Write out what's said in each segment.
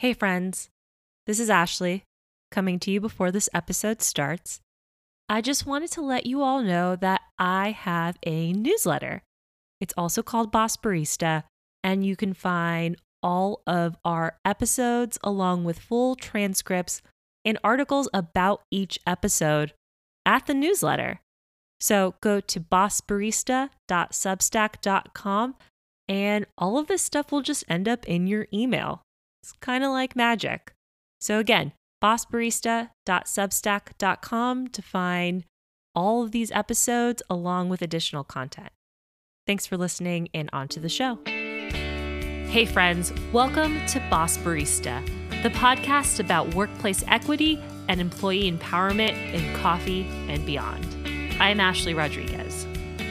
Hey friends, this is Ashley, coming to you before this episode starts. I just wanted to let you all know that I have a newsletter. It's also called Boss Barista, and you can find all of our episodes along with full transcripts and articles about each episode at the newsletter. So go to bossbarista.substack.com and all of this stuff will just end up in your email. It's kind of like magic. So again, bossbarista.substack.com to find all of these episodes along with additional content. Thanks for listening and on to the show. Hey friends, welcome to Boss Barista, the podcast about workplace equity and employee empowerment in coffee and beyond. I'm Ashley Rodriguez.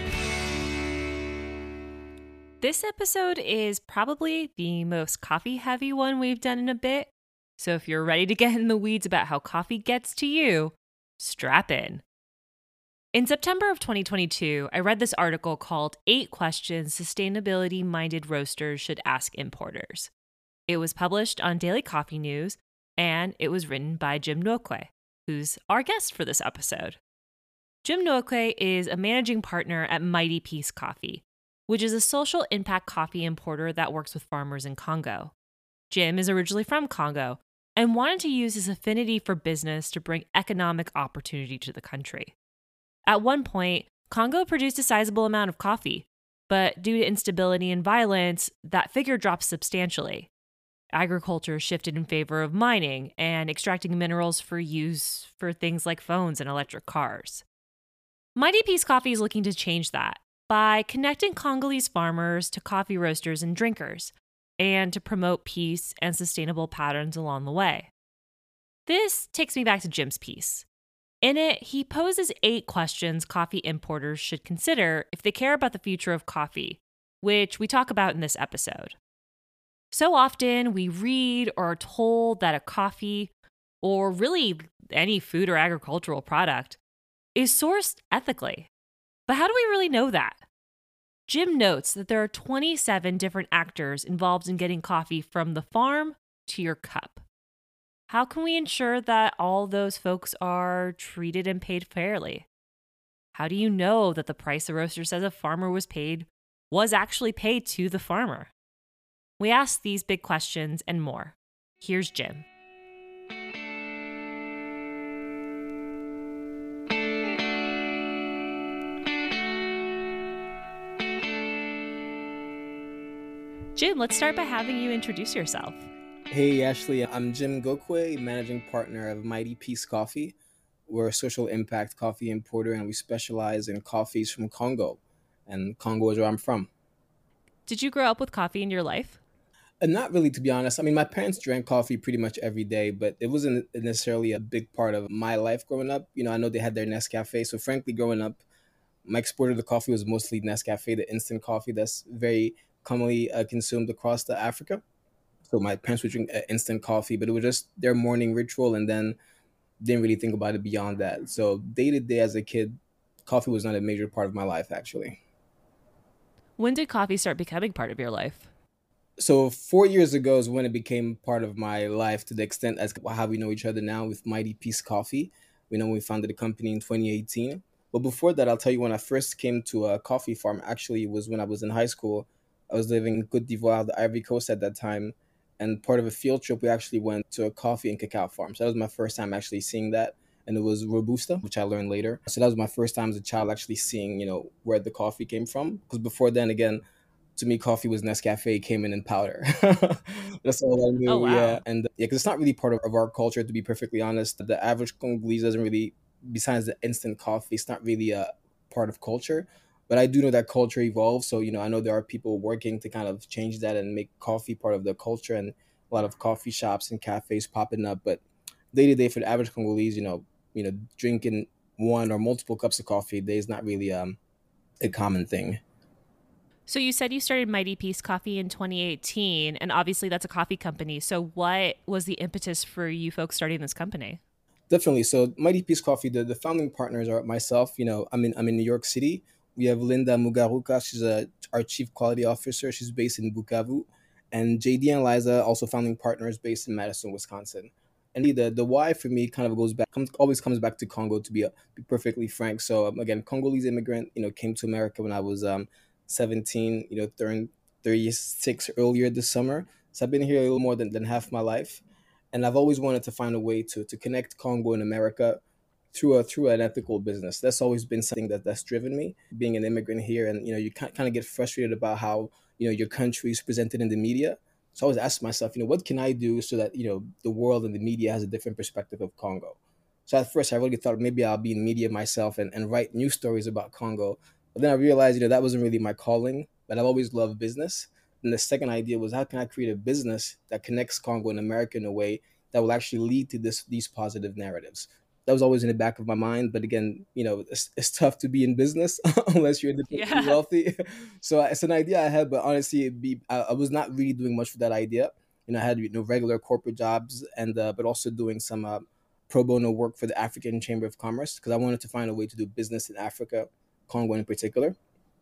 This episode is probably the most coffee-heavy one we've done in a bit. So if you're ready to get in the weeds about how coffee gets to you, strap in. In September of 2022, I read this article called 8 Questions Sustainability-Minded Roasters Should Ask Importers. It was published on Daily Coffee News, and it was written by Jim Nwokwe, who's our guest for this episode. Jim Nwokwe is a managing partner at Mighty Peace Coffee, which is a social impact coffee importer that works with farmers in Congo. Jim is originally from Congo and wanted to use his affinity for business to bring economic opportunity to the country. At one point, Congo produced a sizable amount of coffee, but due to instability and violence, that figure dropped substantially. Agriculture shifted in favor of mining and extracting minerals for use for things like phones and electric cars. Mighty Peace Coffee is looking to change that by connecting Congolese farmers to coffee roasters and drinkers, and to promote peace and sustainable patterns along the way. This takes me back to Jim's piece. In it, he poses 8 questions coffee importers should consider if they care about the future of coffee, which we talk about in this episode. So often, we read or are told that a coffee, or really any food or agricultural product, is sourced ethically. But how do we really know that? Jim notes that there are 27 different actors involved in getting coffee from the farm to your cup. How can we ensure that all those folks are treated and paid fairly? How do you know that the price the roaster says a farmer was paid was actually paid to the farmer? We ask these big questions and more. Here's Jim. Jim, let's start by having you introduce yourself. Hey Ashley, I'm Jim Nwokwe, managing partner of Mighty Peace Coffee. We're a social impact coffee importer and we specialize in coffees from Congo. And Congo is where I'm from. Did you grow up with coffee in your life? Not really, to be honest. I mean, my parents drank coffee pretty much every day, but it wasn't necessarily a big part of my life growing up. You know, I know they had their Nescafe. So frankly, growing up, my exporter to coffee was mostly Nescafe, the instant coffee that's very commonly consumed across the Africa. So my parents would drink instant coffee, but it was just their morning ritual and then didn't really think about it beyond that. So day to day as a kid, coffee was not a major part of my life, actually. When did coffee start becoming part of your life? So 4 years ago is when it became part of my life to the extent as how we know each other now with Mighty Peace Coffee. We know we founded the company in 2018. But before that, I'll tell you when I first came to a coffee farm, actually, was when I was in high school. I was living in Cote d'Ivoire, the Ivory Coast at that time. And part of a field trip, we actually went to a coffee and cacao farm. So that was my first time actually seeing that. And it was Robusta, which I learned later. So that was my first time as a child actually seeing, where the coffee came from. Because before then, again, to me, coffee was Nescafe, came in powder. That's all I knew. Oh, wow. Yeah. And yeah, because it's not really part of our culture, to be perfectly honest. The average Congolese doesn't really, besides the instant coffee, it's not really a part of culture. But I do know that culture evolves. So, I know there are people working to kind of change that and make coffee part of the culture and a lot of coffee shops and cafes popping up. But day to day for the average Congolese, drinking one or multiple cups of coffee a day is not really a common thing. So you said you started Mighty Peace Coffee in 2018, and obviously that's a coffee company. So what was the impetus for you folks starting this company? Definitely. So Mighty Peace Coffee, the founding partners are myself. I'm in New York City. We have Linda Mugaruka. She's our chief quality officer. She's based in Bukavu. and JD and Liza, also founding partners based in Madison, Wisconsin. And the why for me kind of always comes back to Congo, to be perfectly frank. So again, Congolese immigrant, came to America when I was 17, turned 36 earlier this summer. So I've been here a little more than half my life, and I've always wanted to find a way to connect Congo and America through an ethical business. That's always been something that's driven me. Being an immigrant here, and you kind of get frustrated about how your country is presented in the media. So I always ask myself, what can I do so that the world and the media has a different perspective of Congo. So at first, I really thought maybe I'll be in media myself and write news stories about Congo. But then I realized, that wasn't really my calling. But I've always loved business. And the second idea was, how can I create a business that connects Congo and America in a way that will actually lead to these positive narratives. That was always in the back of my mind. But again, it's tough to be in business unless you're independently Yeah. wealthy. So it's an idea I had, but honestly, I was not really doing much with that idea. I had regular corporate jobs, and but also doing some pro bono work for the African Chamber of Commerce, because I wanted to find a way to do business in Africa, Congo in particular.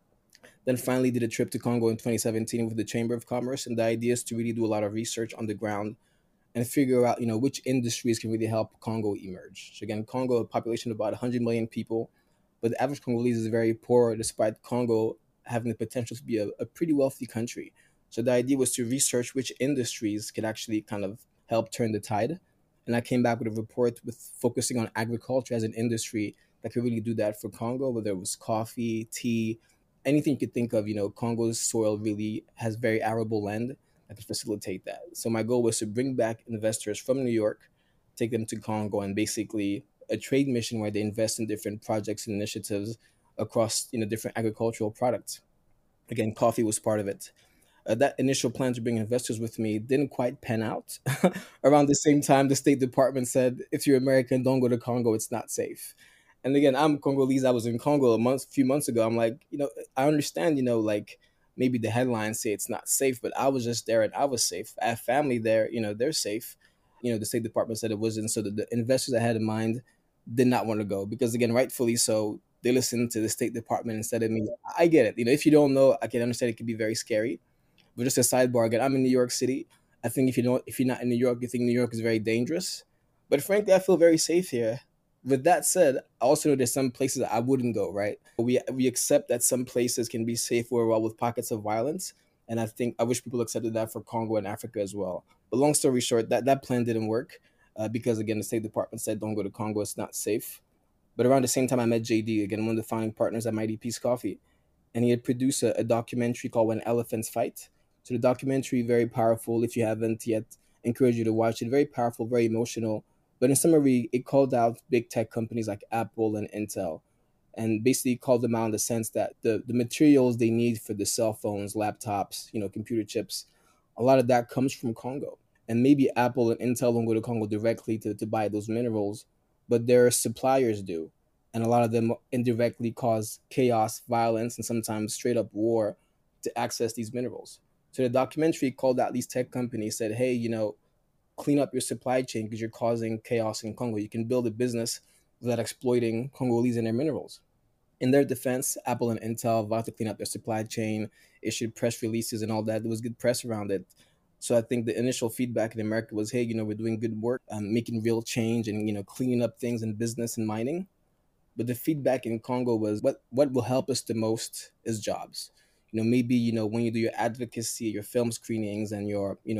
Then finally did a trip to Congo in 2017 with the Chamber of Commerce, and the idea is to really do a lot of research on the ground and figure out which industries can really help Congo emerge. So again, Congo, a population of about 100 million people, but the average Congolese is very poor, despite Congo having the potential to be a pretty wealthy country. So the idea was to research which industries could actually kind of help turn the tide. And I came back with a report with focusing on agriculture as an industry that could really do that for Congo, whether it was coffee, tea, anything you could think of. Congo's soil really has very arable land that could facilitate that. So my goal was to bring back investors from New York, take them to Congo, and basically a trade mission where they invest in different projects and initiatives across different agricultural products. Again, coffee was part of it. That initial plan to bring investors with me didn't quite pan out. Around the same time, the State Department said, if you're American, don't go to Congo, it's not safe. And again, I'm Congolese. I was in Congo few months ago. I'm like, I understand, like maybe the headlines say it's not safe, but I was just there and I was safe. I have family there, they're safe. The State Department said it wasn't. So the investors I had in mind did not want to go, because again, rightfully so, they listened to the State Department instead of me. I get it. If you don't know, I can understand it can be very scary. But just a sidebar again, I'm in New York City. I think if you're not in New York, you think New York is very dangerous. But frankly, I feel very safe here. With that said, I also know there's some places I wouldn't go. Right? We accept that some places can be safe or well with pockets of violence, and I wish people accepted that for Congo and Africa as well. But long story short, that plan didn't work because again, the State Department said don't go to Congo; it's not safe. But around the same time, I met JD again, one of the founding partners at Mighty Peace Coffee, and he had produced a documentary called When Elephants Fight. So the documentary, very powerful. If you haven't yet, encourage you to watch it. Very powerful, very emotional. But in summary, it called out big tech companies like Apple and Intel, and basically called them out in the sense that the materials they need for the cell phones, laptops, computer chips, a lot of that comes from Congo. And maybe Apple and Intel don't go to Congo directly to buy those minerals, but their suppliers do. And a lot of them indirectly cause chaos, violence, and sometimes straight up war to access these minerals. So the documentary called out these tech companies, said, hey, clean up your supply chain because you're causing chaos in Congo. You can build a business without exploiting Congolese and their minerals. In their defense, Apple and Intel vowed to clean up their supply chain, issued press releases and all that. There was good press around it. So I think the initial feedback in America was, hey, we're doing good work, making real change and, cleaning up things in business and mining. But the feedback in Congo was what will help us the most is jobs. Maybe, when you do your advocacy, your film screenings and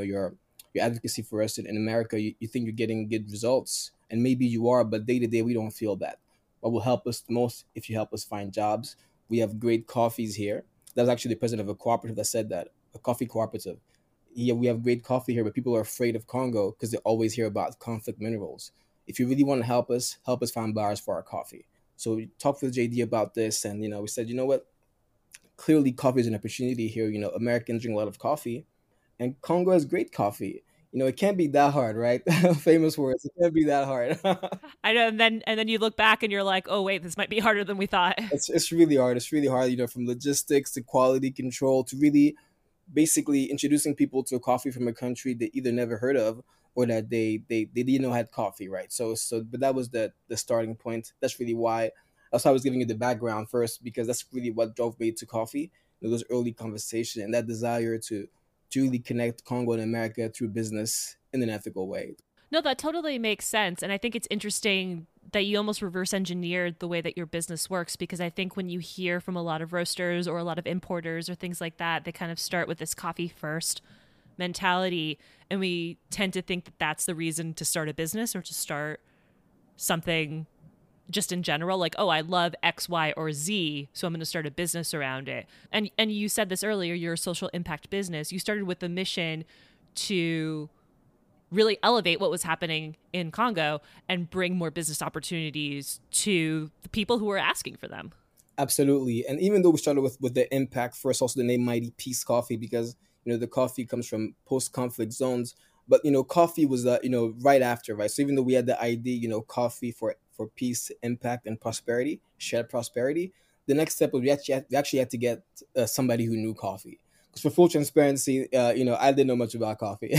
your advocacy for us in America, you think you're getting good results. And maybe you are, but day to day, we don't feel that. What will help us the most if you help us find jobs? We have great coffees here. That was actually the president of a cooperative that said that, a coffee cooperative. Yeah, we have great coffee here, but people are afraid of Congo because they always hear about conflict minerals. If you really want to help us find buyers for our coffee. So we talked with JD about this, and we said, what? Clearly, coffee is an opportunity here. Americans drink a lot of coffee, and Congo has great coffee. It can't be that hard, right? Famous words. It can't be that hard. I know, and then you look back and you're like, oh wait, this might be harder than we thought. It's really hard. It's really hard. From logistics to quality control to really basically introducing people to coffee from a country they either never heard of or that they didn't know had coffee, right? So but that was the starting point. That's really why. That's why I was giving you the background first, because that's really what drove me to coffee. Those early conversations and that desire to really connect Congo and America through business in an ethical way. No, that totally makes sense. And I think it's interesting that you almost reverse engineered the way that your business works, because I think when you hear from a lot of roasters or a lot of importers or things like that, they kind of start with this coffee first mentality. And we tend to think that that's the reason to start a business or to start something just in general, like, oh, I love X, Y, or Z, so I'm going to start a business around it. And you said this earlier, you're a social impact business. You started with the mission to really elevate what was happening in Congo and bring more business opportunities to the people who were asking for them. Absolutely. And even though we started with the impact first, also the name Mighty Peace Coffee, because the coffee comes from post-conflict zones. But coffee was right after, right? So even though we had the idea, coffee for peace, impact, and prosperity, shared prosperity, the next step was we actually had to get somebody who knew coffee. Because for full transparency, I didn't know much about coffee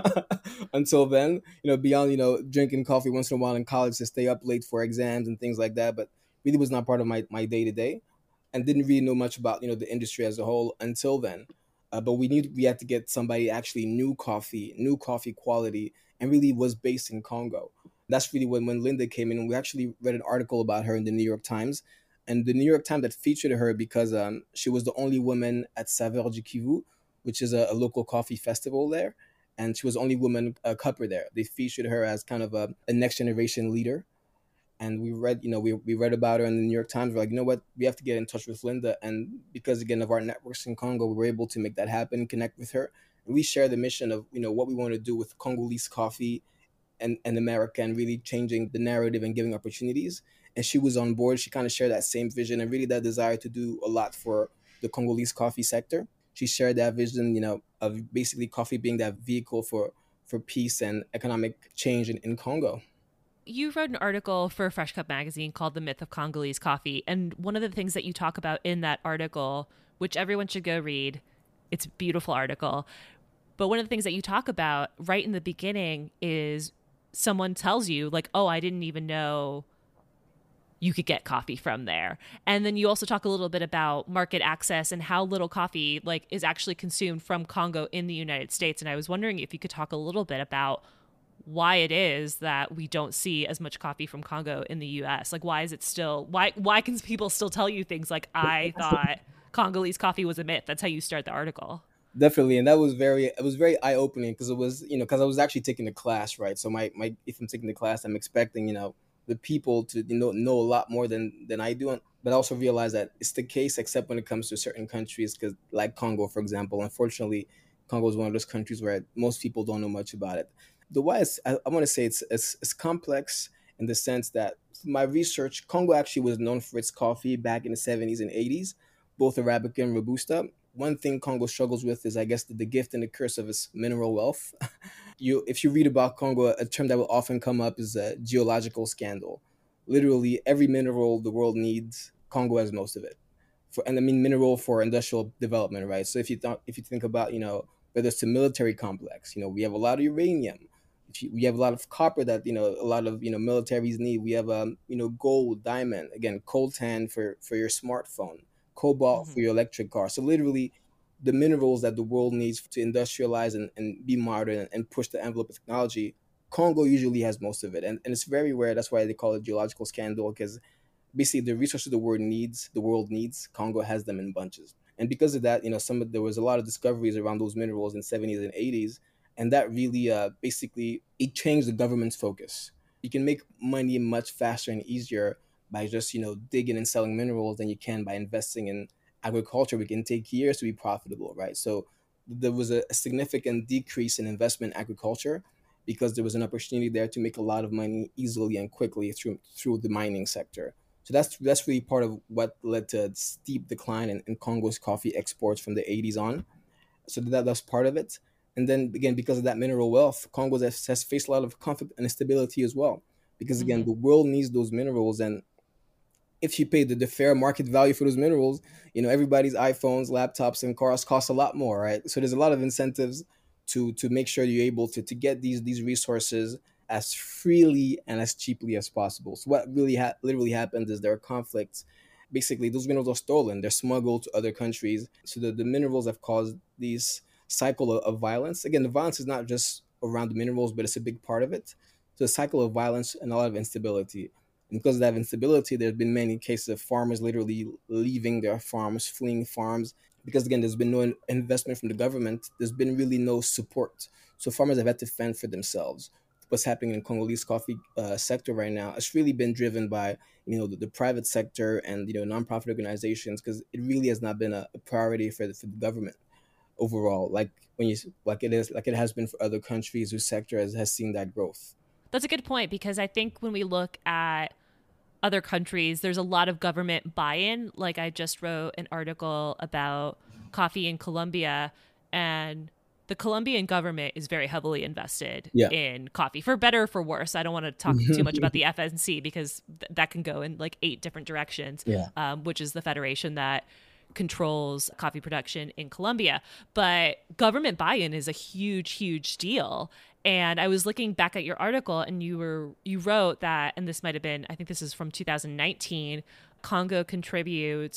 until then. Beyond drinking coffee once in a while in college to stay up late for exams and things like that, but really was not part of my day to day, and didn't really know much about the industry as a whole until then. But we had to get somebody actually knew coffee quality, and really was based in Congo. That's really when Linda came in, and we actually read an article about her in the New York Times, and the New York Times that featured her because she was the only woman at Saveur du Kivu, which is a local coffee festival there, and she was the only woman cupper there. They featured her as kind of a next generation leader, and we read about her in the New York Times. We're like, what, we have to get in touch with Linda, and because again of our networks in Congo, we were able to make that happen, connect with her, and we share the mission of what we want to do with Congolese coffee and America, and really changing the narrative and giving opportunities. And she was on board. She kind of shared that same vision and really that desire to do a lot for the Congolese coffee sector. She shared that vision, of basically coffee being that vehicle for peace and economic change in Congo. You wrote an article for Fresh Cup magazine called The Myth of Congolese Coffee. And one of the things that you talk about in that article, which everyone should go read, it's a beautiful article. But one of the things that you talk about right in the beginning is someone tells you, like, oh, I didn't even know you could get coffee from there. And then you also talk a little bit about market access and how little coffee like is actually consumed from Congo in the United States. And I was wondering if you could talk a little bit about why it is that we don't see as much coffee from Congo in the US. Like, why is it still, why can people still tell you things like, I thought Congolese coffee was a myth? That's how you start the article. Definitely, and that was very eye opening, because it was because I was actually taking the class, right. So my if I'm taking the class, I'm expecting the people to know a lot more than I do, but I also realize that it's the case except when it comes to certain countries, because like Congo, for example, unfortunately, Congo is one of those countries where most people don't know much about it. The why is, I want to say it's complex in the sense that my research, Congo actually was known for its coffee back in the 70s and 80s, both Arabica and Robusta. One thing Congo struggles with is, I guess, the gift and the curse of its mineral wealth. If you read about Congo, a term that will often come up is a geological scandal. Literally, every mineral the world needs, Congo has most of it. And I mean mineral for industrial development, right? So if you think about whether it's a military complex, we have a lot of uranium. We have a lot of copper that a lot of militaries need. We have gold, diamond, again, coltan for your smartphone, cobalt for Mm-hmm. your electric car. So literally, the minerals that the world needs to industrialize and be modern and push the envelope of technology, Congo usually has most of it, and it's very rare. That's why they call it geological scandal, because basically the resources the world needs, Congo has them in bunches. And because of that, there was a lot of discoveries around those minerals in 70s and 80s, and that really basically it changed the government's focus. You can make money much faster and easier by just digging and selling minerals than you can by investing in agriculture. We can take years to be profitable, right? So there was a significant decrease in investment in agriculture because there was an opportunity there to make a lot of money easily and quickly through the mining sector. So that's really part of what led to a steep decline in Congo's coffee exports from the 80s on. So that's part of it. And then again, because of that mineral wealth, Congo has faced a lot of conflict and instability as well. Because again, Mm-hmm. the world needs those minerals, and if you pay the fair market value for those minerals, everybody's iPhones, laptops, and cars cost a lot more, right? So there's a lot of incentives to make sure you're able to get these resources as freely and as cheaply as possible. So what really literally happens is there are conflicts. Basically, those minerals are stolen. They're smuggled to other countries. So the minerals have caused these cycle of violence. Again, the violence is not just around the minerals, but it's a big part of it. So a cycle of violence and a lot of instability. And because of that instability, there have been many cases of farmers literally leaving their farms, fleeing farms, because again, there's been no investment from the government. There's been really no support. So farmers have had to fend for themselves. What's happening in the Congolese coffee sector right now, it's really been driven by the private sector and nonprofit organizations, because it really has not been a priority for the government overall, like when you like it has been for other countries whose sector has seen that growth. That's a good point because I think when we look at other countries, there's a lot of government buy-in. Like I just wrote an article about coffee in Colombia, and the Colombian government is very heavily invested Yeah. in coffee, for better or for worse. I don't want to talk too much about the FNC because that can go in like 8 different directions, Yeah. which is the federation that controls coffee production in Colombia. But government buy-in is a huge, huge deal. And I was looking back at your article, and you wrote that, and this might have been, I think this is from 2019, Congo contributes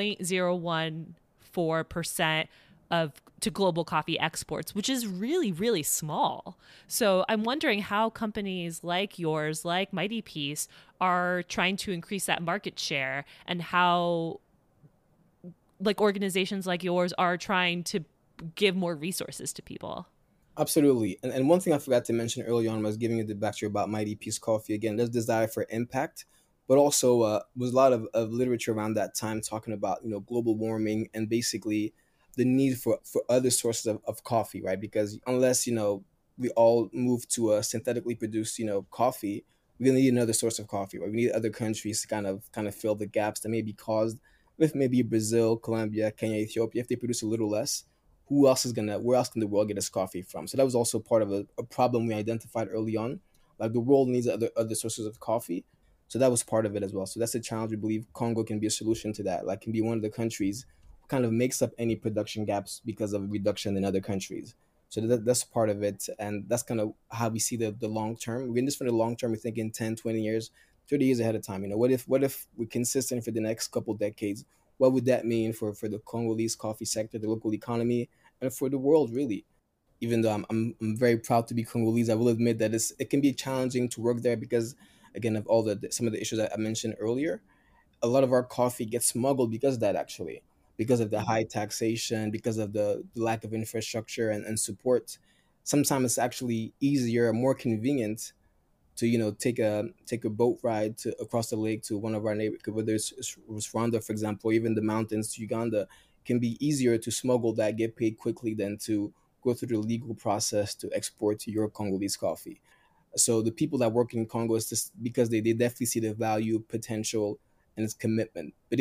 0.014% of to global coffee exports, which is really, really small. So I'm wondering how companies like yours, like Mighty Peace, are trying to increase that market share, and how like organizations like yours are trying to give more resources to people. Absolutely. And one thing I forgot to mention early on was giving you the backstory about Mighty Peace Coffee. Again, there's desire for impact, but also was a lot of literature around that time talking about global warming and basically the need for other sources of coffee, right? Because unless we all move to a synthetically produced coffee, we're gonna need another source of coffee, right? We need other countries to kind of fill the gaps that may be caused with maybe Brazil, Colombia, Kenya, Ethiopia. If they produce a little less, where else can the world get its coffee from? So that was also part of a problem we identified early on. Like the world needs other sources of coffee. So that was part of it as well. So that's a challenge. We believe Congo can be a solution to that. Like can be one of the countries who kind of makes up any production gaps because of a reduction in other countries. So that's part of it. And that's kind of how we see the long term. We're in this for the long term. We're thinking 10, 20 years, 30 years ahead of time. What if we're consistent for the next couple decades? What would that mean for the Congolese coffee sector, the local economy, and for the world, really? Even though I'm very proud to be Congolese, I will admit that it can be challenging to work there because, again, of all some of the issues that I mentioned earlier. A lot of our coffee gets smuggled because of that, actually, because of the high taxation, because of the lack of infrastructure and support. Sometimes it's actually easier, more convenient to take a boat ride across the lake to one of our neighbors, whether it's Rwanda, for example, or even the mountains to Uganda. Can be easier to smuggle that, get paid quickly, than to go through the legal process to export to your Congolese coffee. So the people that work in Congo is just because they definitely see the value, potential, and its commitment. But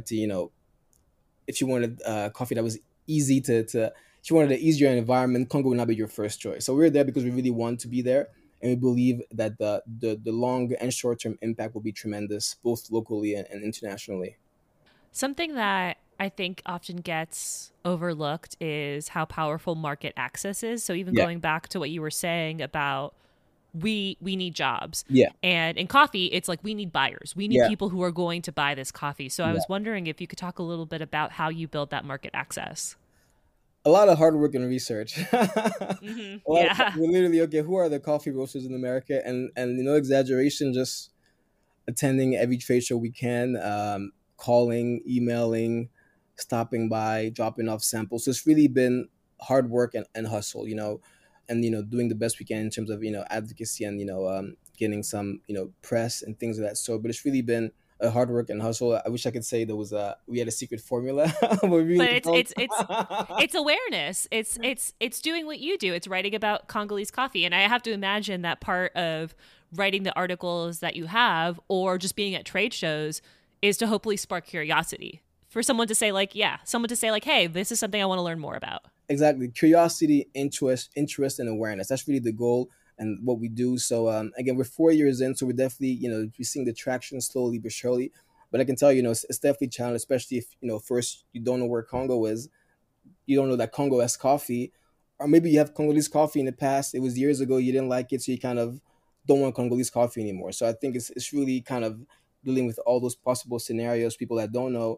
if you wanted coffee that was easy if you wanted an easier environment, Congo would not be your first choice. So we're there because we really want to be there, and we believe that the long and short term impact will be tremendous, both locally and internationally. Something that I think often gets overlooked is how powerful market access is. So even Yeah, going back to what you were saying about we need jobs. yeah, And in coffee, it's like we need buyers. We need yeah, people who are going to buy this coffee. So I yeah. was wondering if you could talk a little bit about how you build that market access. A lot of hard work and research. Yeah. We're literally, okay, who are the coffee roasters in America? And no exaggeration, just attending every trade show we can, calling, emailing, stopping by, dropping off samples. So it's really been hard work and hustle, and doing the best we can in terms of advocacy and getting some press and things of that sort. But it's really been a hard work and hustle. I wish I could say we had a secret formula, but we But really don't. it's awareness. It's doing what you do. It's writing about Congolese coffee. And I have to imagine that part of writing the articles that you have or just being at trade shows is to hopefully spark curiosity for someone to say like, yeah, someone to say like, hey, this is something I want to learn more about. Exactly, curiosity, interest, and awareness. That's really the goal and what we do. So again, we're 4 years in, so we're definitely we're seeing the traction slowly but surely. But I can tell you, it's definitely challenging, especially if first you don't know where Congo is, you don't know that Congo has coffee, or maybe you have Congolese coffee in the past. It was years ago, you didn't like it, so you kind of don't want Congolese coffee anymore. So I think it's really kind of dealing with all those possible scenarios, people that don't know,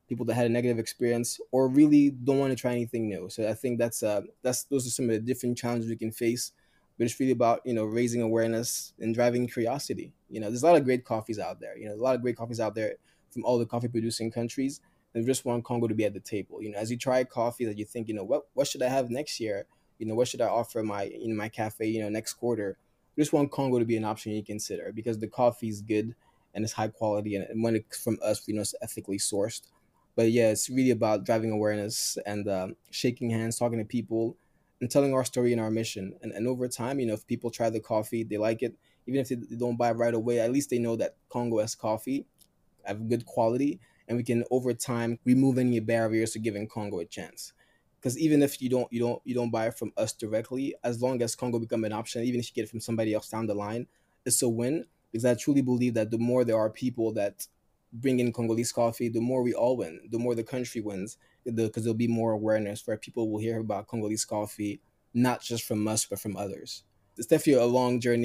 people that had a negative experience, or really don't want to try anything new. So I think that's those are some of the different challenges we can face. But it's really about raising awareness and driving curiosity. There's a lot of great coffees out there. There's a lot of great coffees out there from all the coffee producing countries. And we just want Congo to be at the table. As you try coffee, that you think, what should I have next year? What should I offer my my cafe next quarter? We just want Congo to be an option you consider, because the coffee is good and it's high quality, and when it's from us, it's ethically sourced. But yeah, it's really about driving awareness and shaking hands, talking to people, and telling our story and our mission. And over time, if people try the coffee, they like it, even if they don't buy it right away, at least they know that Congo has coffee, have good quality, and we can over time remove any barriers to giving Congo a chance. Because even if you don't buy it from us directly, as long as Congo become an option, even if you get it from somebody else down the line, it's a win. Because I truly believe that the more there are people that bring in Congolese coffee, the more we all win, the more the country wins, because there'll be more awareness where people will hear about Congolese coffee, not just from us, but from others. It's definitely a long journey.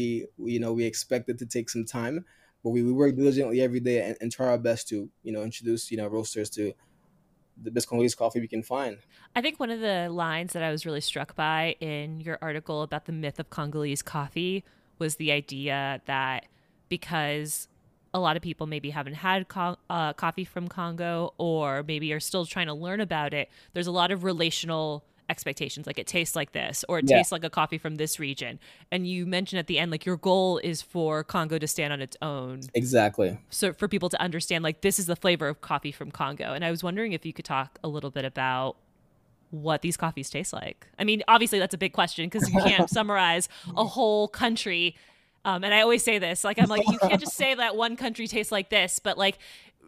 We expect it to take some time, but we work diligently every day, and try our best to, introduce, roasters to the best Congolese coffee we can find. I think one of the lines that I was really struck by in your article about the myth of Congolese coffee was the idea that because a lot of people maybe haven't had coffee from Congo, or maybe are still trying to learn about it, there's a lot of relational expectations, like it tastes like this, or it Yeah, tastes like a coffee from this region. And you mentioned at the end, like, your goal is for Congo to stand on its own, exactly. so for people to understand, like, this is the flavor of coffee from Congo. And I was wondering if you could talk a little bit about what these coffees taste like. I mean, obviously that's a big question because you can't summarize a whole country. And I always say this, like, I'm like, you can't just say that one country tastes like this, but like,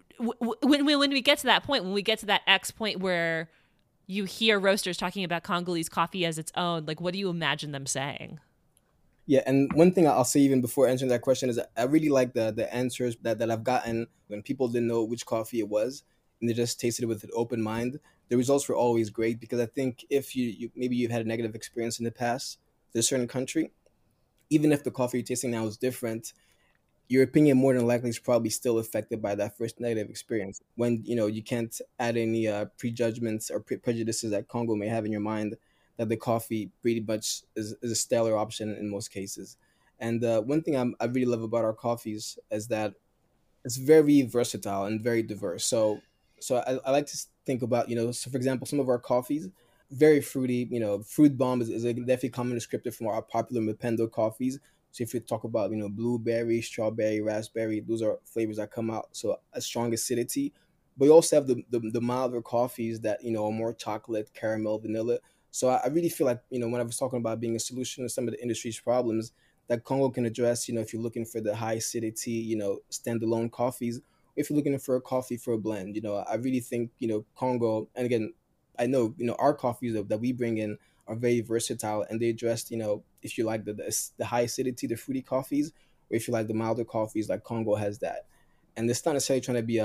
when we get to that point, when we get to that X point where you hear roasters talking about Congolese coffee as its own, like, what do you imagine them saying? Yeah, and one thing I'll say even before answering that question is that I really like the answers that I've gotten when people didn't know which coffee it was, and they just tasted it with an open mind. The results were always great, because I think if you maybe you've had a negative experience in the past with a certain country, even if the coffee you're tasting now is different, your opinion more than likely is probably still affected by that first negative experience. When you can't add any prejudgments or prejudices that Congo may have in your mind, that the coffee pretty much is a stellar option in most cases. And one thing I really love about our coffees is that it's very versatile and very diverse. So I like to think about, so for example, some of our coffees, very fruity. Fruit bomb is a definitely common descriptor from our popular Mapendo coffees. So if you talk about, blueberry, strawberry, raspberry, those are flavors that come out. So a strong acidity. But you also have the milder coffees that, are more chocolate, caramel, vanilla. So I really feel like, when I was talking about being a solution to some of the industry's problems, that Congo can address, if you're looking for the high acidity, standalone coffees, if you're looking for a coffee for a blend. I really think, Congo, and again, I know, our coffees that we bring in are very versatile, and they address, if you like the high acidity, the fruity coffees, or if you like the milder coffees, like Congo has that. And it's not necessarily trying to be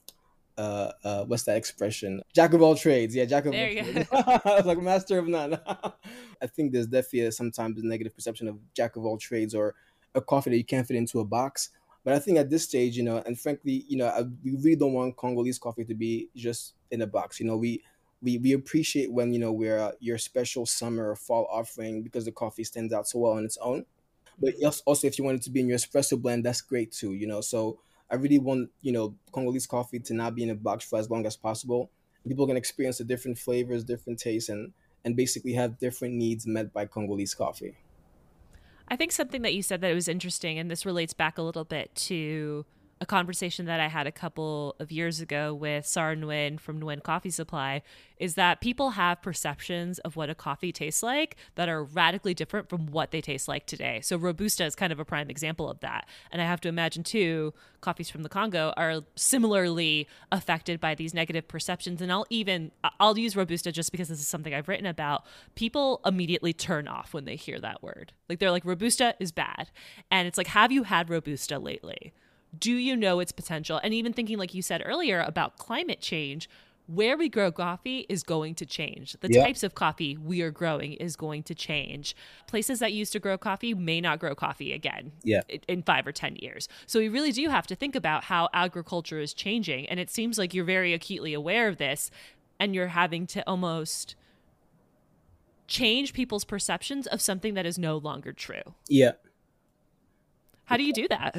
what's that expression? Jack of all trades. Yeah, jack of all There you trades. go. Like master of none. I think there's definitely sometimes a negative perception of jack of all trades, or a coffee that you can't fit into a box. But I think at this stage, and frankly, we really don't want Congolese coffee to be just in a box. We appreciate when, we're your special summer or fall offering, because the coffee stands out so well on its own. But also, if you want it to be in your espresso blend, that's great too. So I really want, Congolese coffee to not be in a box for as long as possible. People can experience the different flavors, different tastes, and basically have different needs met by Congolese coffee. I think something that you said that was interesting, and this relates back a little bit to a conversation that I had a couple of years ago with Sarah Nguyen from Nguyen Coffee Supply, is that people have perceptions of what a coffee tastes like that are radically different from what they taste like today. So Robusta is kind of a prime example of that. And I have to imagine, too, coffees from the Congo are similarly affected by these negative perceptions. And I'll use Robusta just because this is something I've written about. People immediately turn off when they hear that word. Like, they're like, Robusta is bad. And it's like, have you had Robusta lately? Do you know its potential? And even thinking, like you said earlier, about climate change, where we grow coffee is going to change. The Yeah. types of coffee we are growing is going to change. Places that used to grow coffee may not grow coffee again Yeah. in 5 or 10 years. So we really do have to think about how agriculture is changing. And it seems like you're very acutely aware of this, and you're having to almost change people's perceptions of something that is no longer true. Yeah. How do you do that?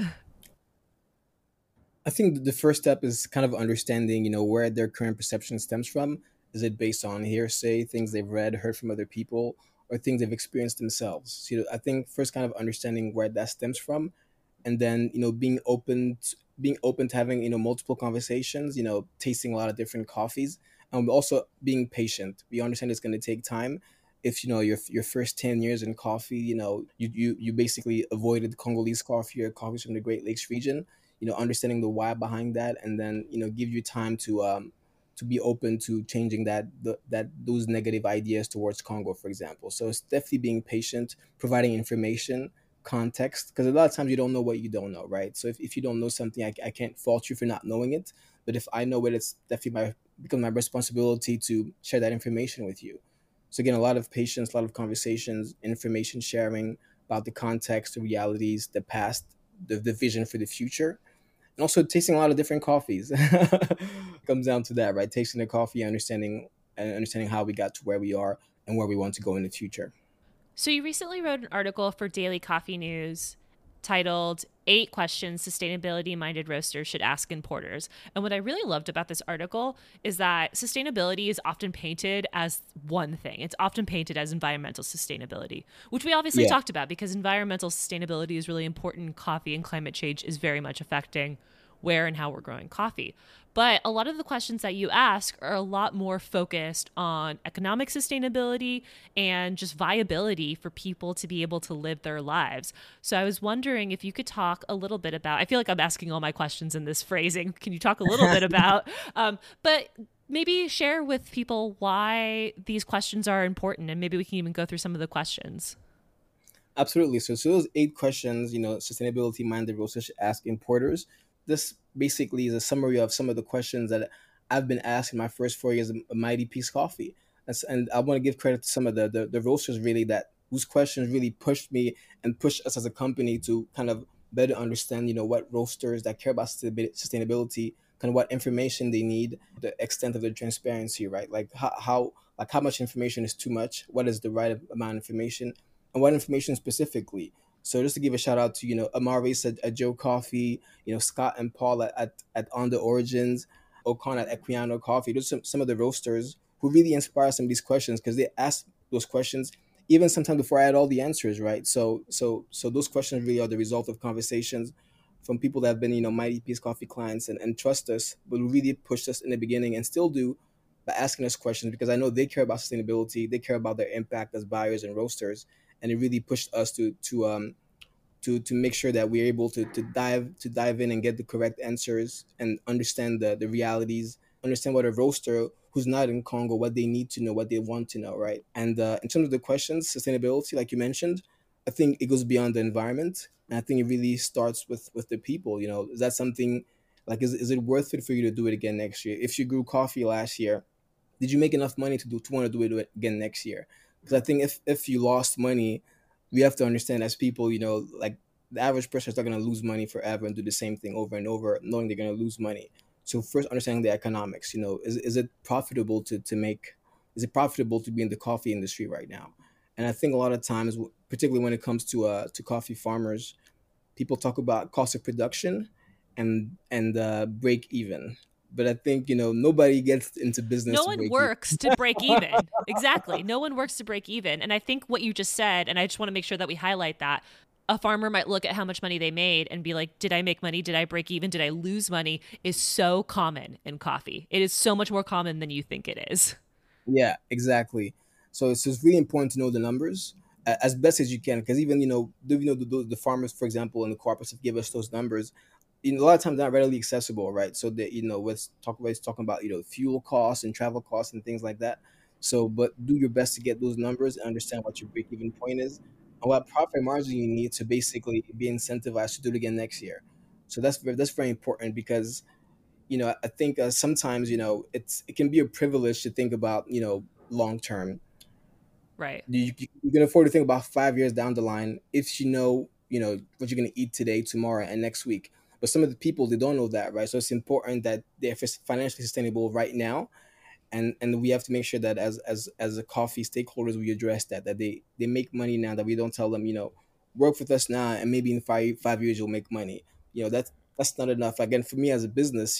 I think the first step is kind of understanding, where their current perception stems from. Is it based on hearsay, things they've read, heard from other people, or things they've experienced themselves? So, I think first kind of understanding where that stems from, and then being open to having multiple conversations, tasting a lot of different coffees, and also being patient. We understand it's going to take time. If your first 10 years in coffee, you basically avoided Congolese coffee or coffees from the Great Lakes region, understanding the why behind that, and then give you time to be open to changing those negative ideas towards Congo, for example. So it's definitely being patient, providing information, context, because a lot of times you don't know what you don't know, right? So if you don't know something, I can't fault you for not knowing it, but if I know it, it's definitely become my responsibility to share that information with you. So again, a lot of patience, a lot of conversations, information sharing about the context, the realities, the past, the vision for the future, and also tasting a lot of different coffees. Comes down to that, right? Tasting the coffee, understanding how we got to where we are and where we want to go in the future. So, you recently wrote an article for Daily Coffee News titled 8 Questions Sustainability Minded Roasters Should Ask Importers. And what I really loved about this article is that sustainability is often painted as one thing. It's often painted as environmental sustainability, which we obviously Yeah. talked about because environmental sustainability is really important. Coffee and climate change is very much affecting where and how we're growing coffee. But a lot of the questions that you ask are a lot more focused on economic sustainability and just viability for people to be able to live their lives. So I was wondering if you could talk a little bit about, I feel like I'm asking all my questions in this phrasing. Can you talk a little bit about, but maybe share with people why these questions are important, and maybe we can even go through some of the questions. Absolutely. So those 8 questions, sustainability minded roasters should ask importers. This basically is a summary of some of the questions that I've been asked in my first 4 years of Mighty Peace Coffee. And I want to give credit to some of the roasters really that whose questions really pushed me and pushed us as a company to kind of better understand, what roasters that care about sustainability, kind of what information they need, the extent of the transparency, right? Like how much information is too much, what is the right amount of information, and what information specifically. So just to give a shout out to Amaris at Joe Coffee, Scott and Paul at On the Origins, Ocon at Equiano Coffee. Those are some of the roasters who really inspire some of these questions because they ask those questions even sometimes before I had all the answers, right? So those questions really are the result of conversations from people that have been Mighty Peace Coffee clients and trust us, but really pushed us in the beginning and still do by asking us questions because I know they care about sustainability, they care about their impact as buyers and roasters, and it really pushed us to make sure that we're able to dive in and get the correct answers and understand the realities, understand what a roaster who's not in Congo, what they need to know, what they want to know, right? And in terms of the questions, sustainability, like you mentioned, I think it goes beyond the environment, and I think it really starts with the people. Is that something like is it worth it for you to do it again next year? If you grew coffee last year, did you make enough money to want to do it again next year? Because I think if you lost money, we have to understand as people, like the average person is not going to lose money forever and do the same thing over and over, knowing they're going to lose money. So first, understanding the economics. Is it profitable to make? Is it profitable to be in the coffee industry right now? And I think a lot of times, particularly when it comes to coffee farmers, people talk about cost of production and break even. But I think nobody gets into business No to one break even. works to break even. Exactly. No one works to break even. And I think what you just said, and I just want to make sure that we highlight that, a farmer might look at how much money they made and be like, did I make money? Did I break even? Did I lose money? Is so common in coffee. It is so much more common than you think it is. Yeah, exactly. So it's really important to know the numbers as best as you can, because even the farmers, for example, and the cooperatives give us those numbers. A lot of times they're not readily accessible, right? So that let's talking about fuel costs and travel costs and things like that. So, but do your best to get those numbers and understand what your break even point is and what profit margin you need to basically be incentivized to do it again next year. So that's very important because I think sometimes it can be a privilege to think about long term. Right. You can afford to think about 5 years down the line if you know what you're going to eat today, tomorrow, and next week. But some of the people, they don't know that, right? So it's important that they're financially sustainable right now, and we have to make sure that as a coffee stakeholders, we address that they make money now. That we don't tell them, work with us now, and maybe in five years you'll make money. That's not enough. Again, for me as a business,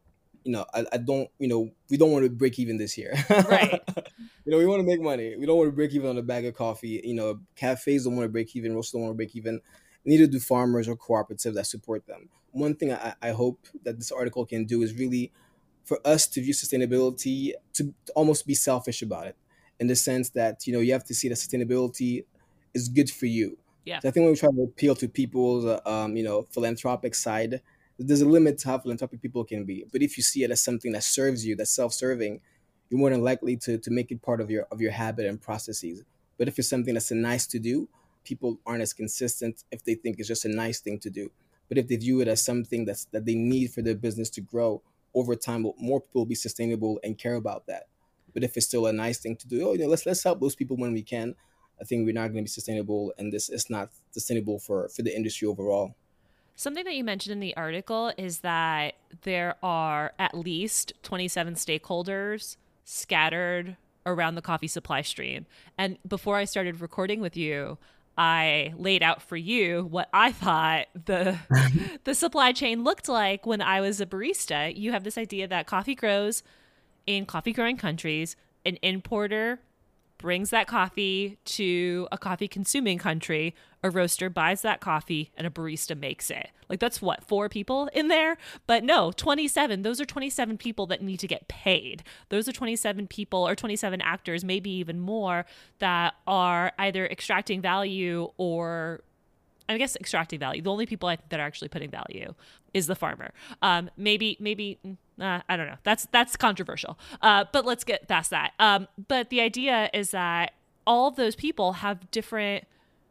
I don't, we don't want to break even this year. Right. We want to make money. We don't want to break even on a bag of coffee. Cafes don't want to break even. Roasters don't want to break even. Neither do farmers or cooperatives that support them. One thing I hope that this article can do is really for us to view sustainability to almost be selfish about it, in the sense that you have to see that sustainability is good for you. Yeah. So I think when we try to appeal to people's philanthropic side, there's a limit to how philanthropic people can be. But if you see it as something that serves you, that's self-serving, you're more than likely to make it part of your habit and processes. But if it's something that's a nice to do, people aren't as consistent if they think it's just a nice thing to do. But if they view it as something that they need for their business to grow over time, more people will be sustainable and care about that. But if it's still a nice thing to do, let's help those people when we can. I think we're not going to be sustainable, and this is not sustainable for the industry overall. Something that you mentioned in the article is that there are at least 27 stakeholders scattered around the coffee supply stream. And before I started recording with you, I laid out for you what I thought the supply chain looked like when I was a barista. You have this idea that coffee grows in coffee growing countries. An importer brings that coffee to a coffee consuming country, a roaster buys that coffee, and a barista makes it. Like, that's what, 4 people in there? But no, 27. Those are 27 people that need to get paid. Those are 27 people or 27 actors, maybe even more, that are either extracting value or, I guess, extracting value. The only people I think that are actually putting value is the farmer. Maybe I don't know. That's controversial. But let's get past that. But the idea is that all of those people have different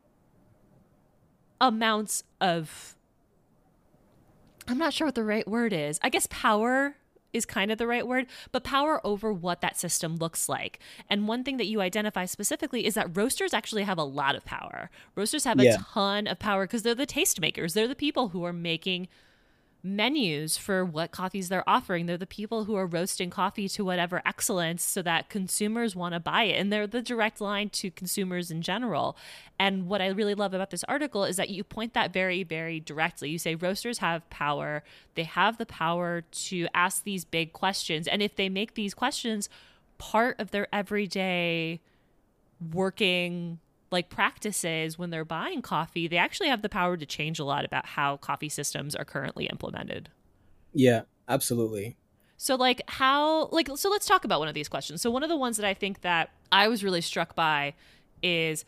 amounts of, I'm not sure what the right word is. I guess power is kind of the right word, but power over what that system looks like. And one thing that you identify specifically is that roasters actually have a lot of power. Roasters have a Yeah. ton of power because they're the tastemakers. They're the people who are making menus for what coffees they're offering. They're the people who are roasting coffee to whatever excellence so that consumers want to buy it. And they're the direct line to consumers in general. And what I really love about this article is that you point that very, very directly. You say roasters have power. They have the power to ask these big questions. And if they make these questions part of their everyday working like practices when they're buying coffee, they actually have the power to change a lot about how coffee systems are currently implemented. Yeah, absolutely. So so let's talk about one of these questions. So one of the ones that I think that I was really struck by is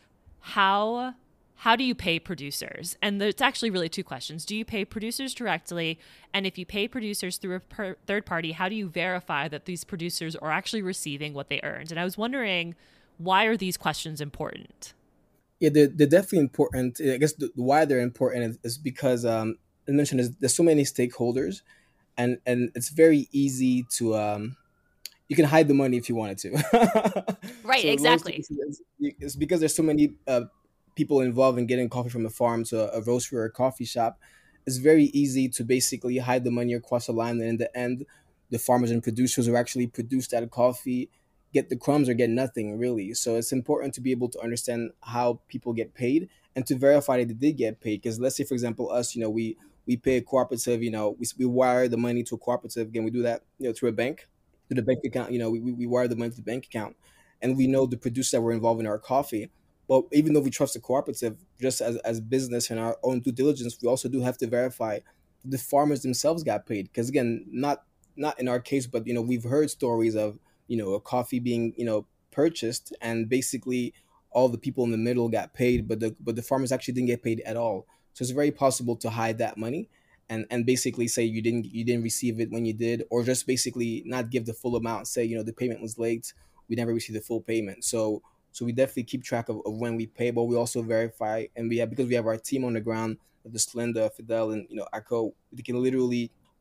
how do you pay producers? And it's actually really 2 questions. Do you pay producers directly? And if you pay producers through a third party, how do you verify that these producers are actually receiving what they earned? And I was wondering, why are these questions important? Yeah, they're definitely important. I guess why they're important is because I mentioned there's so many stakeholders, and it's very easy to you can hide the money if you wanted to. Right, So exactly. it's because there's so many people involved in getting coffee from a farm to a roaster or a coffee shop. It's very easy to basically hide the money across the line, and in the end, the farmers and producers who actually produce that coffee get the crumbs or get nothing really. So it's important to be able to understand how people get paid and to verify that they did get paid. Because let's say, for example, us, we pay a cooperative, we wire the money to a cooperative. Again, we do that, through a bank, to the bank account. We wire the money to the bank account, and we know the producers that were involved in our coffee. But even though we trust the cooperative, just as business and our own due diligence, we also do have to verify the farmers themselves got paid. Because again, not in our case, but we've heard stories of a coffee being purchased, and basically all the people in the middle got paid, but the farmers actually didn't get paid at all. So it's very possible to hide that money, and basically say you didn't receive it when you did, or just basically not give the full amount. Say the payment was late, we never received the full payment. So we definitely keep track of when we pay, but we also verify, and we have, because we have our team on the ground, the Slinda, Fidel, and Akko, they can literally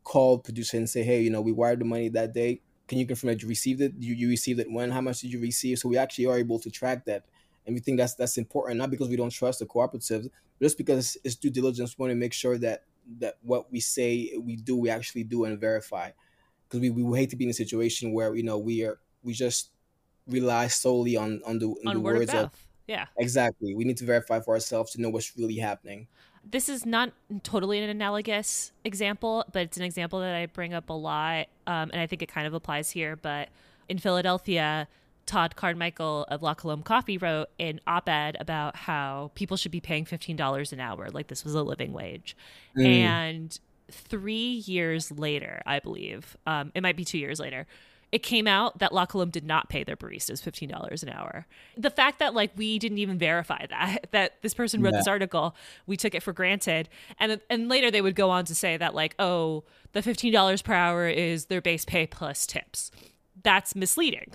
call producer and say, hey, we wired the money that day. Can you confirm that you received it? You received it when? How much did you receive? So we actually are able to track that. And we think that's important, not because we don't trust the cooperatives, but just because it's due diligence. We want to make sure that what we say we do, we actually do and verify. Because we would hate to be in a situation where we just rely solely on the On word of words of. mouth. Yeah. Exactly. We need to verify for ourselves to know what's really happening. This is not totally an analogous example, but it's an example that I bring up a lot. And I think it kind of applies here. But in Philadelphia, Todd Carmichael of La Colombe Coffee wrote an op-ed about how people should be paying $15 an hour, like this was a living wage. Mm, And 3 years later, I believe, it might be 2 years later, it came out that La Colombe did not pay their baristas $15 an hour. The fact that like we didn't even verify that this person wrote yeah. this article, we took it for granted. And later they would go on to say that like, oh, the $15 per hour is their base pay plus tips. That's misleading.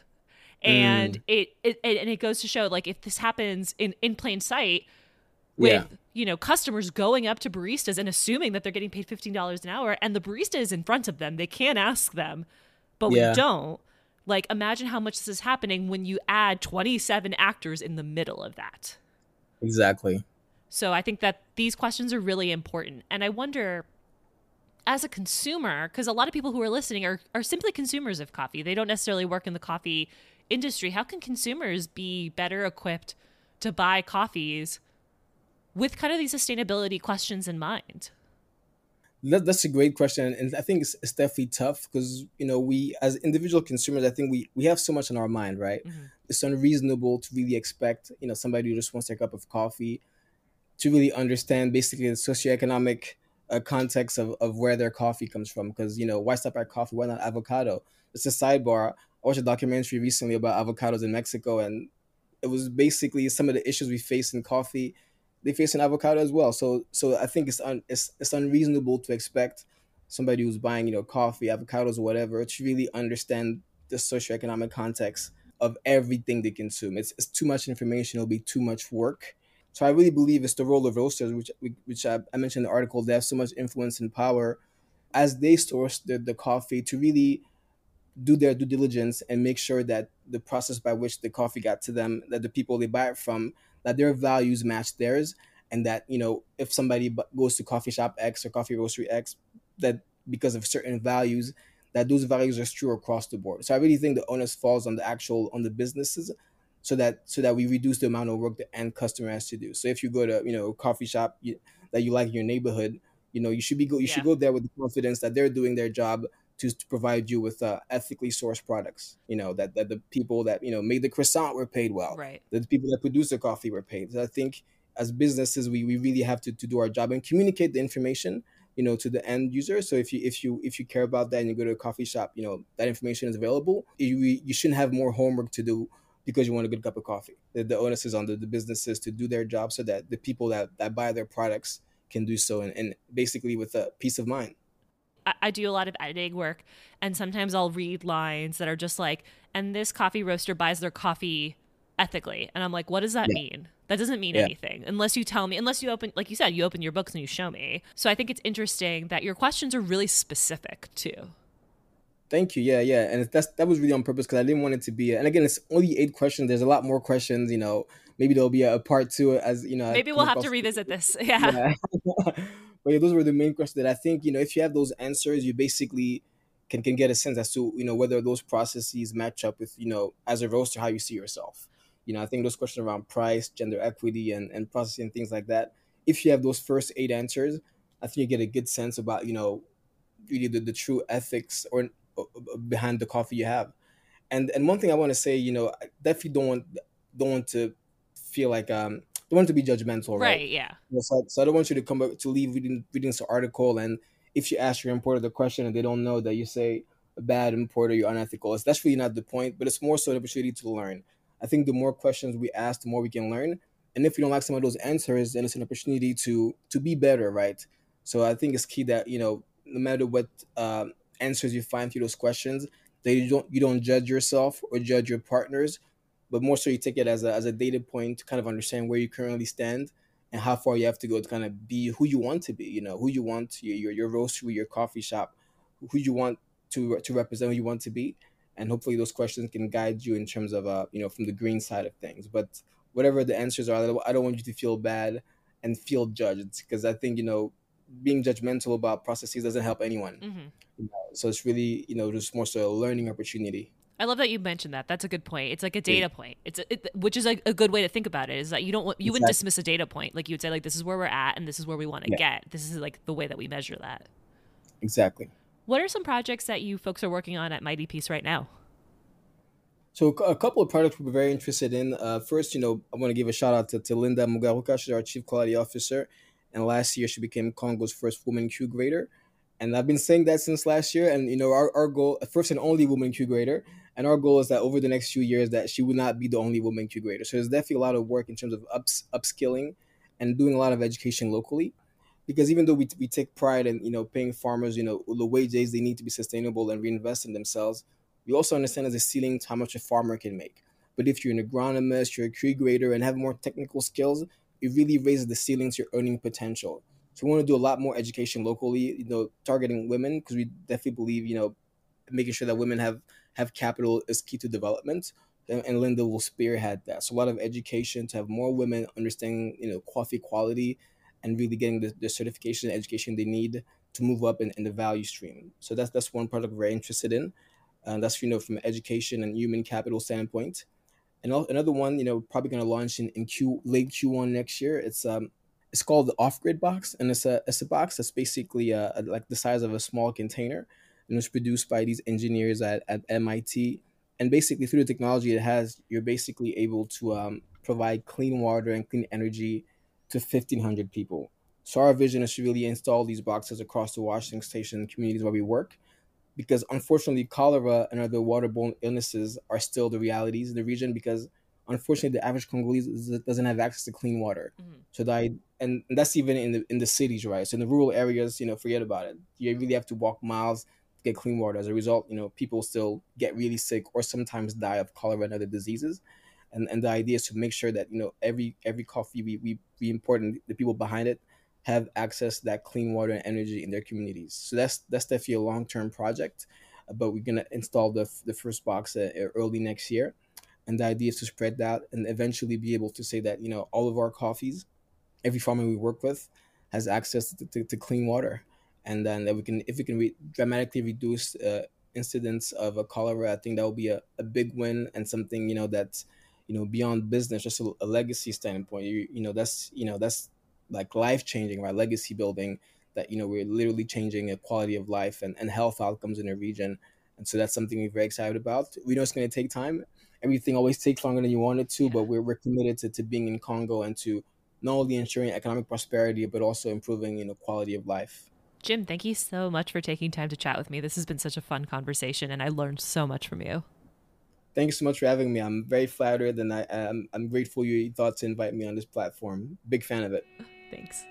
And Mm, it goes to show like if this happens in plain sight yeah. with customers going up to baristas and assuming that they're getting paid $15 an hour and the barista is in front of them, they can't ask them, but we Yeah. don't. Like imagine how much this is happening when you add 27 actors in the middle of that. Exactly. So I think that these questions are really important. And I wonder, as a consumer, because a lot of people who are listening are simply consumers of coffee, they don't necessarily work in the coffee industry. How can consumers be better equipped to buy coffees with kind of these sustainability questions in mind? That's a great question, and I think it's definitely tough because we as individual consumers, I think we have so much on our mind, right? Mm-hmm. It's unreasonable to really expect somebody who just wants their cup of coffee to really understand basically the socioeconomic context of where their coffee comes from. Because why stop at coffee? Why not avocado? It's a sidebar. I watched a documentary recently about avocados in Mexico, and it was basically some of the issues we face in coffee they face in avocado as well. So I think it's unreasonable to expect somebody who's buying coffee, avocados, or whatever to really understand the socioeconomic context of everything they consume. It's too much information. It'll be too much work. So I really believe it's the role of roasters, which I mentioned in the article. They have so much influence and power as they source the coffee to really do their due diligence and make sure that the process by which the coffee got to them, that the people they buy it from, that their values match theirs, and that if somebody goes to coffee shop X or coffee roastery X, that because of certain values, that those values are true across the board. So I really think the onus falls on the businesses, so that we reduce the amount of work the end customer has to do. So if you go to a coffee shop that you like in your neighborhood, you should Yeah. go there with the confidence that they're doing their job to provide you with ethically sourced products. That the people that made the croissant were paid well. Right. That the people that produce the coffee were paid. So I think as businesses, we really have to do our job and communicate the information to the end user. So if you care about that and you go to a coffee shop, that information is available. You shouldn't have more homework to do because you want a good cup of coffee. The onus is on the businesses to do their job so that the people that buy their products can do so and basically with a peace of mind. I do a lot of editing work, and sometimes I'll read lines that are just like, and this coffee roaster buys their coffee ethically. And I'm like, what does that Yeah. mean? That doesn't mean Yeah. anything unless you tell me, unless you open, like you said, you open your books and you show me. So I think it's interesting that your questions are really specific too. Thank you. Yeah, yeah, and that was really on purpose because I didn't want it to be. And again, it's only 8 questions. There's a lot more questions. Maybe there'll be a part two as I Maybe come we'll have to across. revisit this. Yeah. Yeah, but yeah, those were the main questions that I think if you have those answers, you basically can get a sense as to whether those processes match up with as a roaster how you see yourself. I think those questions around price, gender equity, and processing things like that. If you have those first 8 answers, I think you get a good sense about really the true ethics or behind the coffee you have. And one thing I want to say, I definitely don't want to feel like don't want to be judgmental, right? Right. Yeah. So I don't want you to come up to leave reading this article, and if you ask your importer the question and they don't know, that you say a bad importer, you're unethical. That's really not the point, but it's more so an opportunity to learn. I think the more questions we ask, the more we can learn. And if you don't like some of those answers, then it's an opportunity to be better, right? So I think it's key that no matter what answers you find through those questions, that you don't judge yourself or judge your partners, but more so you take it as a data point to kind of understand where you currently stand and how far you have to go to kind of be who you want to be. Who you want your roastery, your coffee shop, who you want to represent, who you want to be, and hopefully those questions can guide you in terms of from the green side of things. But whatever the answers are, I don't want you to feel bad and feel judged, because I think being judgmental about processes doesn't help anyone. So it's really just more so a learning opportunity. I love that you mentioned that. That's a good point. It's like a data point. Which is like a good way to think about it. Is that you wouldn't dismiss a data point. Like you would say, like, this is where we're at and this is where we want to get. This is like the way that we measure that. Exactly. What are some projects that you folks are working on at Mighty Peace right now? So a couple of products we're very interested in. First, I want to give a shout out to Linda Mugaruka. She's our Chief Quality Officer, and last year she became Congo's first woman Q grader. And I've been saying that since last year. And our goal, first and only woman Q grader, and our goal is that over the next few years that she would not be the only woman Q grader. So there's definitely a lot of work in terms of upskilling and doing a lot of education locally. Because even though we take pride in paying farmers the wages they need to be sustainable and reinvest in themselves, we also understand there's a ceiling to how much a farmer can make. But if you're an agronomist, you're a tree grader, and have more technical skills, it really raises the ceiling to your earning potential. So we want to do a lot more education locally, targeting women, because we definitely believe, making sure that women have capital is key to development. And Linda will spearhead that. So a lot of education to have more women understanding, coffee quality, and really getting the certification and education they need to move up in the value stream. So that's one product we're very interested in. That's from an education and human capital standpoint. And another one, probably going to launch in late Q1 next year. It's called the Off-Grid box, and it's a box that's basically like the size of a small container, and it's produced by these engineers at MIT. And basically, through the technology it has, you're basically able to provide clean water and clean energy to 1,500 people. So our vision is to really install these boxes across the Washington Station communities where we work, because unfortunately cholera and other waterborne illnesses are still the realities in the region, because unfortunately the average Congolese doesn't have access to clean water. So and that's even in the cities, right? So in the rural areas, forget about it. You really have to walk miles to get clean water. As a result, people still get really sick or sometimes die of cholera and other diseases. And the idea is to make sure that every coffee we import and the people behind it have access to that clean water and energy in their communities. So that's definitely a long-term project, but we're gonna install the first box early next year, and the idea is to spread that and eventually be able to say that all of our coffees, every farmer we work with, has access to clean water, and then that if we can dramatically reduce incidents of cholera, I think that will be a big win, and something that's beyond business, just a legacy standpoint. That's like life changing, right? Legacy building, that we're literally changing a quality of life and health outcomes in a region. And so that's something we're very excited about. We know it's going to take time. Everything always takes longer than you want it to, but we're committed to being in Congo and to not only ensuring economic prosperity, but also improving quality of life. Jim, thank you so much for taking time to chat with me. This has been such a fun conversation, and I learned so much from you. Thank you so much for having me. I'm very flattered, and I'm grateful you thought to invite me on this platform. Big fan of it. Thanks.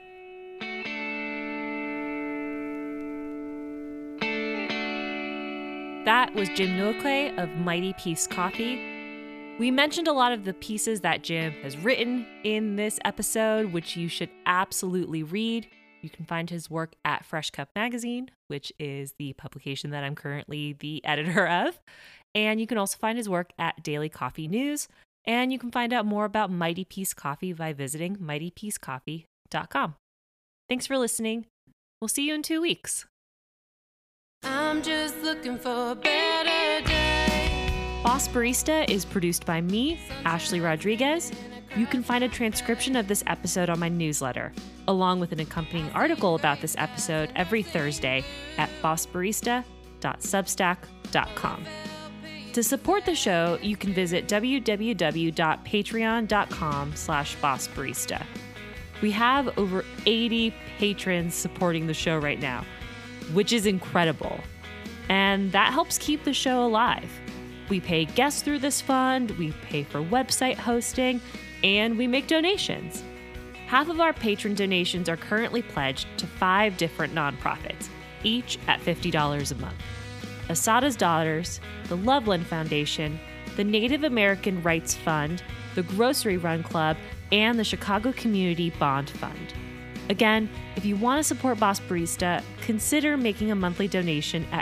That was Jim Nwokwe of Mighty Peace Coffee. We mentioned a lot of the pieces that Jim has written in this episode, which you should absolutely read. You can find his work at Fresh Cup Magazine, which is the publication that I'm currently the editor of. And you can also find his work at Daily Coffee News. And you can find out more about Mighty Peace Coffee by visiting mightypeacecoffee.com. Thanks for listening. We'll see you in 2 weeks. I'm just looking for a better day. Boss Barista is produced by me, Ashley Rodriguez. You can find a transcription of this episode on my newsletter, along with an accompanying article about this episode every Thursday at bossbarista.substack.com. To support the show, you can visit www.patreon.com/bossbarista. We have over 80 patrons supporting the show right now, which is incredible. And that helps keep the show alive. We pay guests through this fund, we pay for website hosting, and we make donations. Half of our patron donations are currently pledged to 5 different nonprofits, each at $50 a month. Asada's Daughters, the Loveland Foundation, the Native American Rights Fund, the Grocery Run Club, and the Chicago Community Bond Fund. Again, if you want to support Boss Barista, consider making a monthly donation at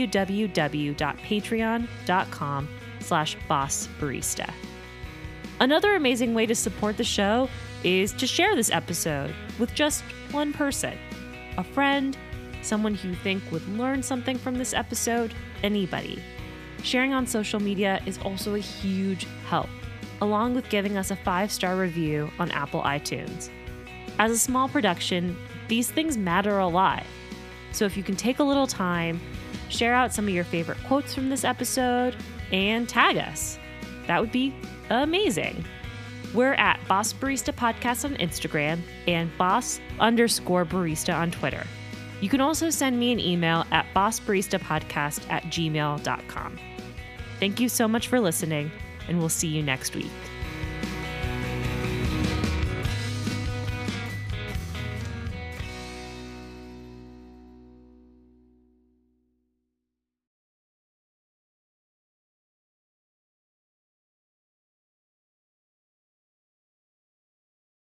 www.patreon.com/bossbarista. Another amazing way to support the show is to share this episode with just one person, a friend, someone who you think would learn something from this episode, anybody. Sharing on social media is also a huge help, along with giving us a 5-star review on Apple iTunes. As a small production, these things matter a lot. So if you can take a little time, share out some of your favorite quotes from this episode, and tag us, that would be amazing. We're at Boss Barista Podcast on Instagram and boss_barista on Twitter. You can also send me an email at bossbaristapodcast@gmail.com. Thank you so much for listening, and we'll see you next week.